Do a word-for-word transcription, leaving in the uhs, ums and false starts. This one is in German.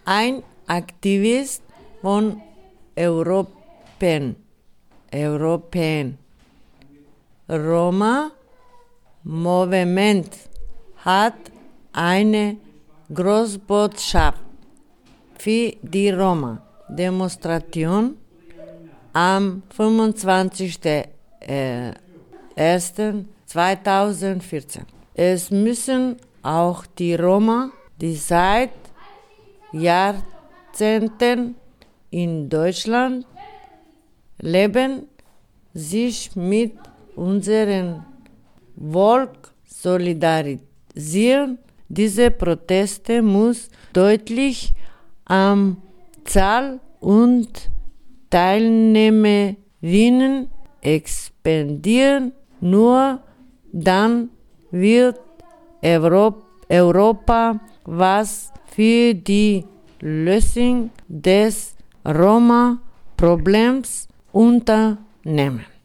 ein Aktivist von Europen, Europen. Roma Movement hat eine Großbotschaft für die Roma. Demonstration am fünfundzwanzigsten ersten zweitausendvierzehn. Es müssen auch die Roma, die seit Jahrzehnten in Deutschland leben, sich mit unserem Volk solidarisieren. Diese Proteste muss deutlich an Zahl und Teilnehmerinnen expandieren. Nur dann wird Europ- Europa was für die Lösung des Roma-Problems unternehmen.